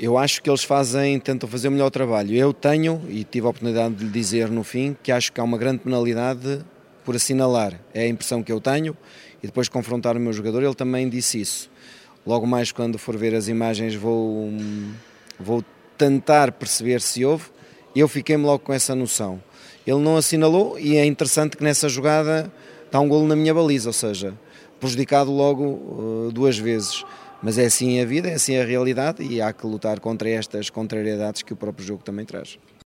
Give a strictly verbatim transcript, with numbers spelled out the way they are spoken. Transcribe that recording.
eu acho que eles fazem, tentam fazer o melhor trabalho. Eu tenho, e tive a oportunidade de lhe dizer no fim, que acho que há uma grande penalidade por assinalar. É a impressão que eu tenho, e depois de confrontar o meu jogador, ele também disse isso. Logo mais quando for ver as imagens vou, vou tentar perceber se houve. Eu fiquei-me logo com essa noção. Ele não assinalou e é interessante que nessa jogada está um golo na minha baliza, ou seja, prejudicado logo uh, duas vezes. Mas é assim a vida, é assim a realidade e há que lutar contra estas contrariedades que o próprio jogo também traz.